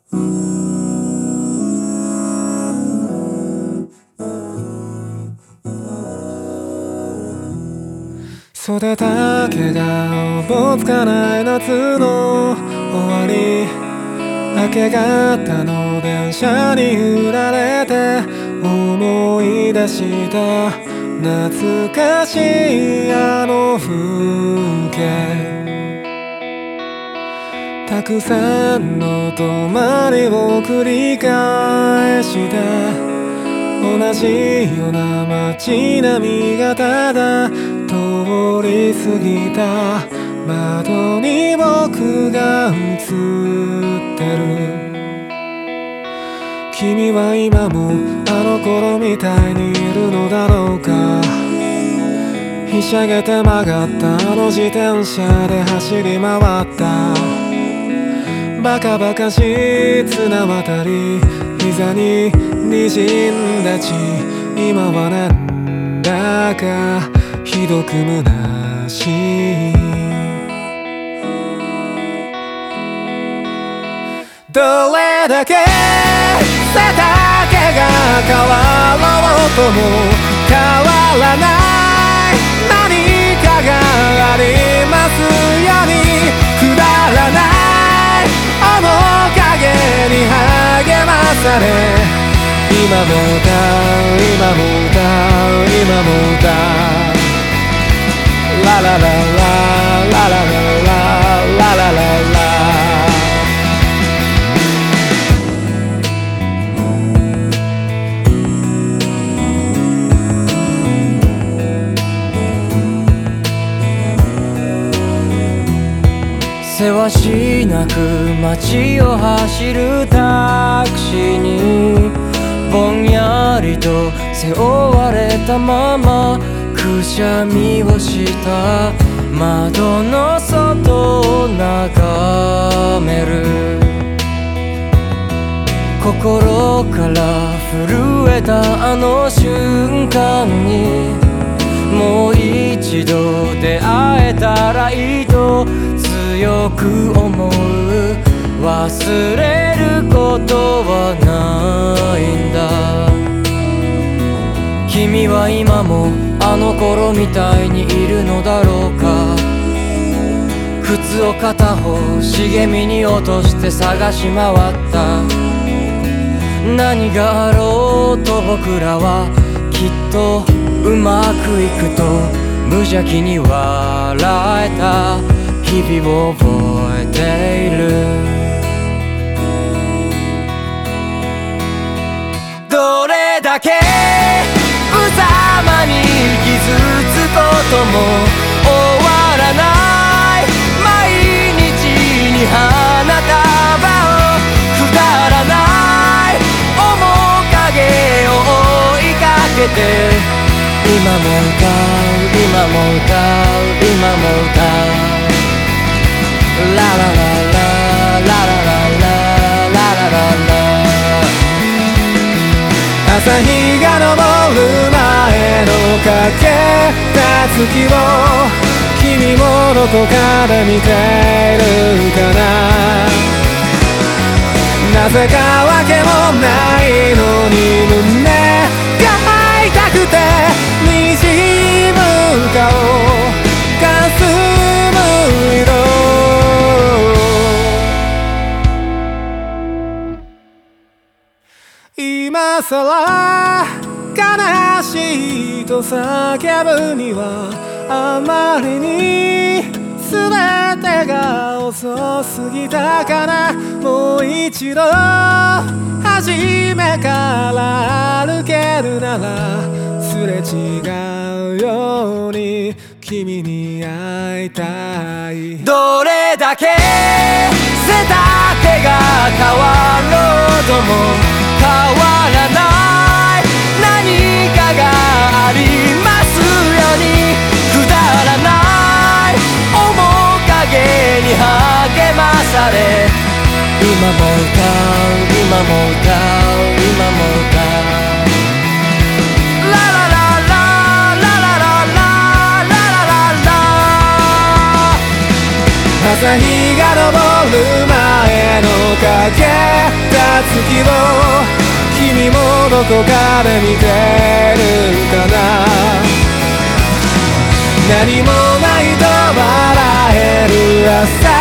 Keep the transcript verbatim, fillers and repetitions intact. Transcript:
袖だけがおぼつかない夏の終わり、明け方の電車に揺られて思い出した、懐かしいあの風景。たくさんの泊まりを繰り返した、同じような街並みがただ通り過ぎた。窓に僕が映ってる。君は今もあの頃みたいにいるのだろうか。ひしゃげて曲がったあの自転車で走り回った。バカバカしい綱渡り、膝に滲んだ血。今はなんだかひどく虚しい。どれだけ背丈が変わろうとも変わらない何かがありますように。くだらない面影に励まされ、今も歌う今も歌う今も歌う。ララララララララララララ。 せわしなく街を走るタクシーに、ぼんやりと背負われたままくしゃみをした窓の外を眺める。心から震えたあの瞬間に、もう一度出会えたらいいと強く思う。忘れることはないんだ。君は今もあの頃みたいにいるのだろうか。靴を片方茂みに落として探し回った。何があろうと僕らはきっとうまくいくと無邪気に笑えた日々を覚えている。どれだけ無様に傷つくことも終わらない毎日に花束を、くだらない面影を追いかけて、今も歌う今も歌う今も歌う。ラララララララララララ。 朝日が昇る前のかけた月を君もどこかで見ているかな。なぜかわけもないのに胸が痛くて滲む顔かすむ色。今さら悲しいと叫ぶにはあまりに全てが遅すぎたかな。もう一度初めから歩けるならすれ違うように君に会いたい。 どれだけ背丈が変わろうとも変わらない何かがありますように。くだらない面影に励まされ、今も歌う今も歌う今も歌う。ラララララララララララ。 朝朝日が昇る前のかけた月を君もどこかで見てるかな。何もないと笑える朝